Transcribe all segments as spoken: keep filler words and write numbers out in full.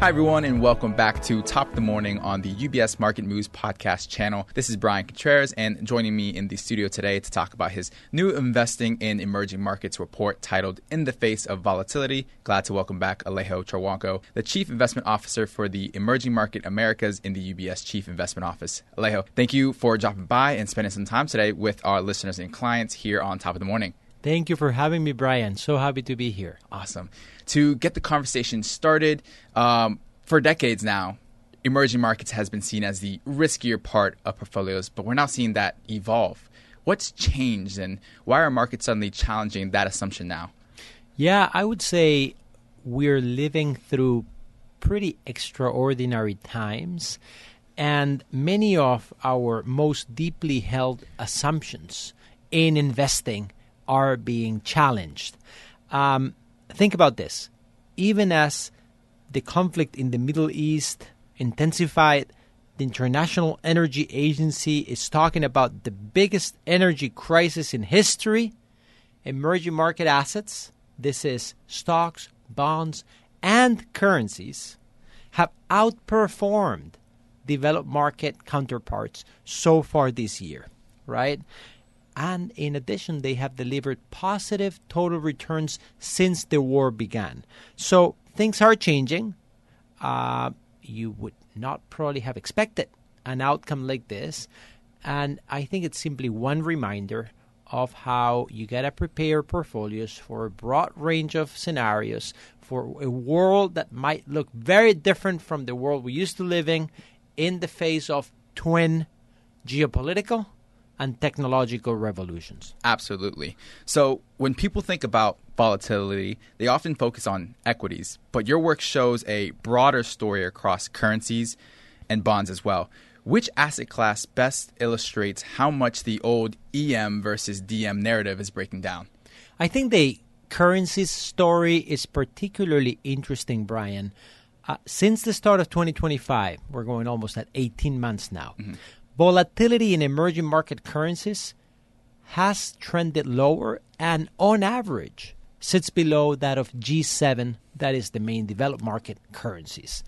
Hi, everyone, and welcome back to Top of the Morning on the U B S Market Moves podcast channel. This is Brian Contreras, and joining me in the studio today to talk about his new Investing in Emerging Markets report titled In the Face of Volatility. Glad to welcome back Alejo Trawanko, the Chief Investment Officer for the Emerging Market Americas in the U B S Chief Investment Office. Alejo, thank you for dropping by and spending some time today with our listeners and clients here on Top of the Morning. Thank you for having me, Brian. So happy to be here. Awesome. To get the conversation started, um, for decades now, emerging markets has been seen as the riskier part of portfolios, but we're now seeing that evolve. What's changed, and why are markets suddenly challenging that assumption now? Yeah, I would say we're living through pretty extraordinary times, and many of our most deeply held assumptions in investing are being challenged. Um, think about this. Even as the conflict in the Middle East intensified, the International Energy Agency is talking about the biggest energy crisis in history. Emerging market assets, this is stocks, bonds, and currencies, have outperformed developed market counterparts so far this year, right? And in addition, they have delivered positive total returns since the war began. So things are changing. Uh, you would not probably have expected an outcome like this. And I think it's simply one reminder of how you got to prepare portfolios for a broad range of scenarios, for a world that might look very different from the world we used to live in, in the face of twin geopolitical and technological revolutions. Absolutely. So when people think about volatility, they often focus on equities, but your work shows a broader story across currencies and bonds as well. Which asset class best illustrates how much the old E M versus D M narrative is breaking down? I think the currencies story is particularly interesting, Brian. Uh, since the start of twenty twenty-five, we're going almost at eighteen months now, mm-hmm. Volatility in emerging market currencies has trended lower and, on average, sits below that of G seven, that is the main developed market currencies.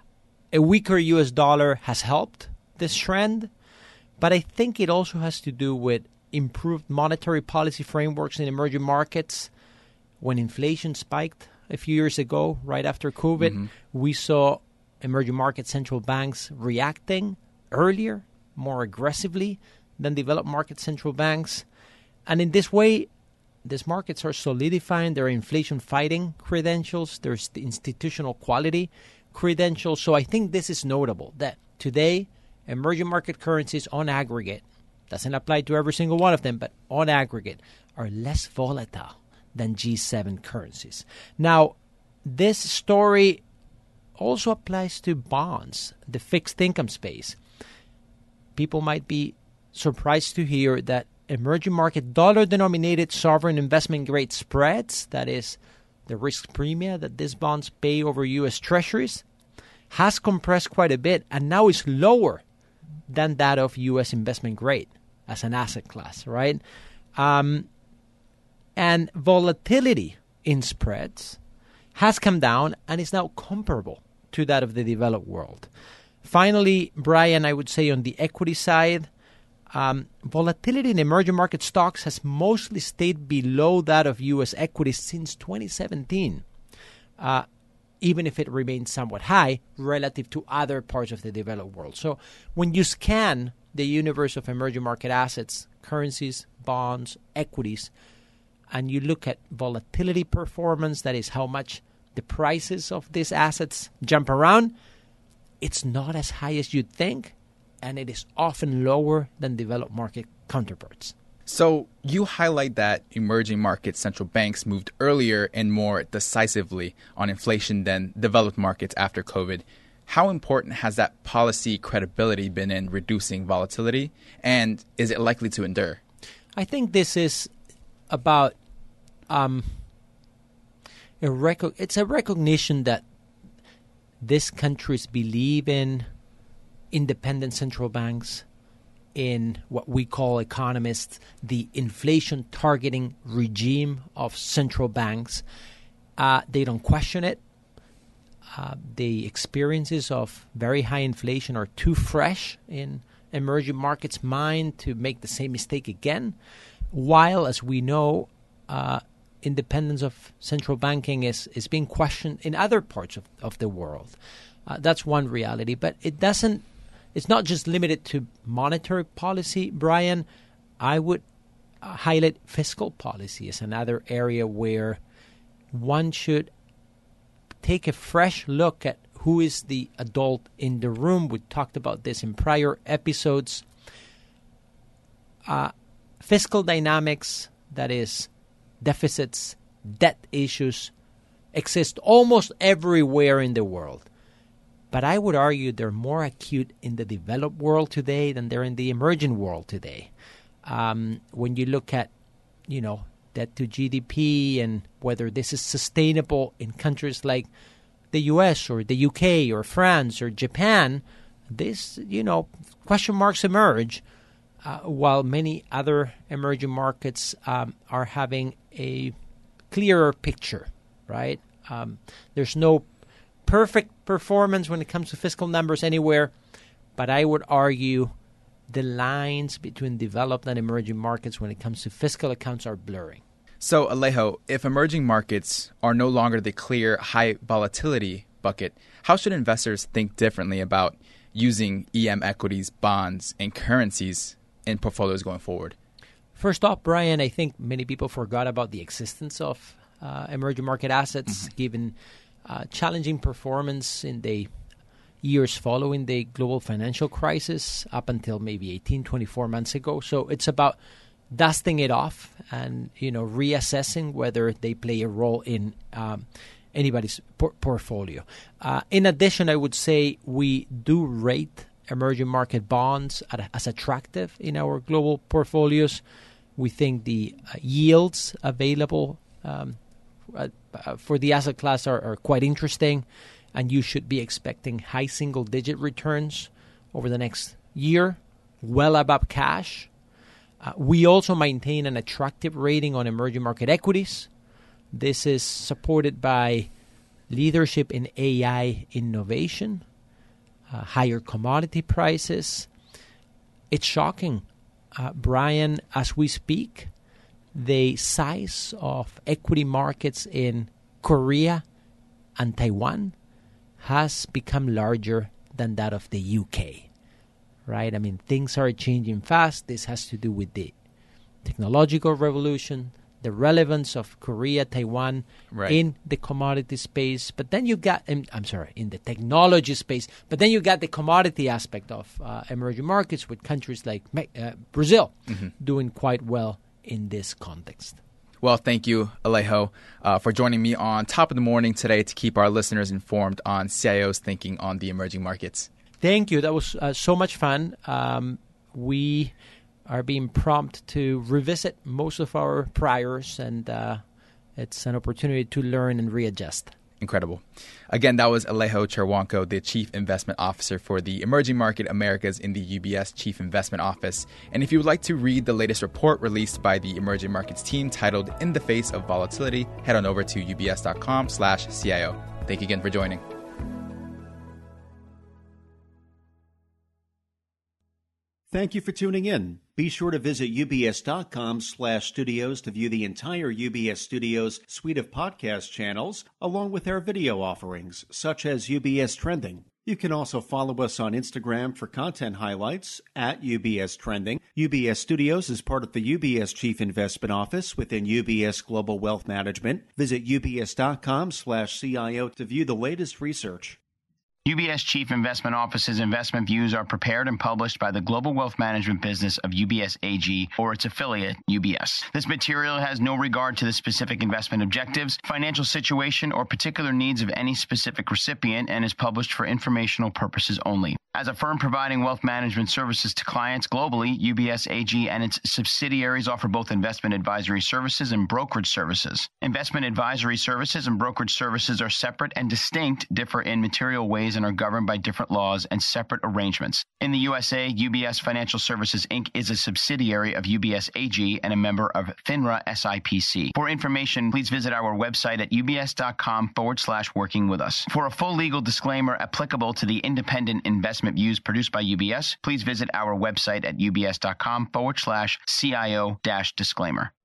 A weaker U S dollar has helped this trend, but I think it also has to do with improved monetary policy frameworks in emerging markets. When inflation spiked a few years ago, right after COVID, mm-hmm. we saw emerging market central banks reacting earlier, more aggressively than developed market central banks. And in this way, these markets are solidifying their inflation-fighting credentials, their institutional quality credentials. So I think this is notable, that today, emerging market currencies on aggregate, doesn't apply to every single one of them, but on aggregate, are less volatile than G seven currencies. Now, this story also applies to bonds, the fixed income space. People might be surprised to hear that emerging market dollar-denominated sovereign investment grade spreads, that is the risk premia that these bonds pay over U S Treasuries, has compressed quite a bit and now is lower than that of U S investment grade as an asset class, right? Um, and volatility in spreads has come down and is now comparable to that of the developed world. Finally, Brian, I would say on the equity side, um, volatility in emerging market stocks has mostly stayed below that of U S equities since twenty seventeen, uh, even if it remains somewhat high relative to other parts of the developed world. So when you scan the universe of emerging market assets, currencies, bonds, equities, and you look at volatility performance, that is how much the prices of these assets jump around, it's not as high as you'd think, and it is often lower than developed market counterparts. So you highlight that emerging market central banks moved earlier and more decisively on inflation than developed markets after COVID. How important has that policy credibility been in reducing volatility, and is it likely to endure? I think this is about um, a rec- it's a recognition that these countries believe in independent central banks, in what we call economists the inflation targeting regime of central banks. Uh, they don't question it. uh, the experiences of very high inflation are too fresh in emerging markets' mind to make the same mistake again, while, as we know, uh, independence of central banking is, is being questioned in other parts of, of the world. Uh, that's one reality, but it doesn't, it's not just limited to monetary policy, Brian. I would uh, highlight fiscal policy as another area where one should take a fresh look at who is the adult in the room. We talked about this in prior episodes. Uh, fiscal dynamics, that is, deficits, debt issues, exist almost everywhere in the world. But I would argue they're more acute in the developed world today than they're in the emerging world today. Um, when you look at, you know, debt to G D P and whether this is sustainable in countries like the U S or the U K or France or Japan, this, you know, question marks emerge, uh, while many other emerging markets um, are having a clearer picture, right? Um, there's no perfect performance when it comes to fiscal numbers anywhere, but I would argue the lines between developed and emerging markets when it comes to fiscal accounts are blurring. So, Alejo, if emerging markets are no longer the clear high volatility bucket, how should investors think differently about using E M equities, bonds, and currencies in portfolios going forward? First off, Brian, I think many people forgot about the existence of uh, emerging market assets, mm-hmm. given uh, challenging performance in the years following the global financial crisis up until maybe eighteen, twenty-four months ago. So it's about dusting it off and, you know, reassessing whether they play a role in um, anybody's por- portfolio. Uh, in addition, I would say we do rate emerging market bonds at, as attractive in our global portfolios. We think the uh, yields available um, uh, uh, for the asset class are, are quite interesting, and you should be expecting high single-digit returns over the next year, well above cash. Uh, we also maintain an attractive rating on emerging market equities. This is supported by leadership in A I innovation, uh, higher commodity prices. It's shocking, uh, Brian, as we speak, the size of equity markets in Korea and Taiwan has become larger than that of the U K. Right? I mean, things are changing fast. This has to do with the technological revolution, the relevance of Korea, Taiwan right. in the commodity space. But then you got, I'm sorry, in the technology space. But then you got the commodity aspect of uh, emerging markets with countries like uh, Brazil mm-hmm. doing quite well in this context. Well, thank you, Alejo, uh, for joining me on Top of the Morning today to keep our listeners informed on C I O's thinking on the emerging markets. Thank you. That was uh, so much fun. Um, we are being prompt to revisit most of our priors, and uh, it's an opportunity to learn and readjust. Incredible. Again, that was Alejo Cherwanko, the Chief Investment Officer for the Emerging Market Americas in the U B S Chief Investment Office. And if you would like to read the latest report released by the Emerging Markets team titled In the Face of Volatility, head on over to ubs.com slash CIO. Thank you again for joining. Thank you for tuning in. Be sure to visit ubs.com slash studios to view the entire U B S Studios suite of podcast channels, along with our video offerings, such as U B S Trending. You can also follow us on Instagram for content highlights at U B S Trending. U B S Studios is part of the U B S Chief Investment Office within U B S Global Wealth Management. Visit ubs.com slash CIO to view the latest research. U B S Chief Investment Office's investment views are prepared and published by the Global Wealth Management business of U B S A G or its affiliate, U B S. This material has no regard to the specific investment objectives, financial situation, or particular needs of any specific recipient and is published for informational purposes only. As a firm providing wealth management services to clients globally, U B S A G and its subsidiaries offer both investment advisory services and brokerage services. Investment advisory services and brokerage services are separate and distinct, differ in material ways, and are governed by different laws and separate arrangements. In the U S A, U B S Financial Services, Incorporated is a subsidiary of U B S A G and a member of FINRA S I P C. For information, please visit our website at ubs.com forward slash working with us. For a full legal disclaimer applicable to the independent investment views produced by U B S, please visit our website at ubs.com forward slash CIO dash disclaimer.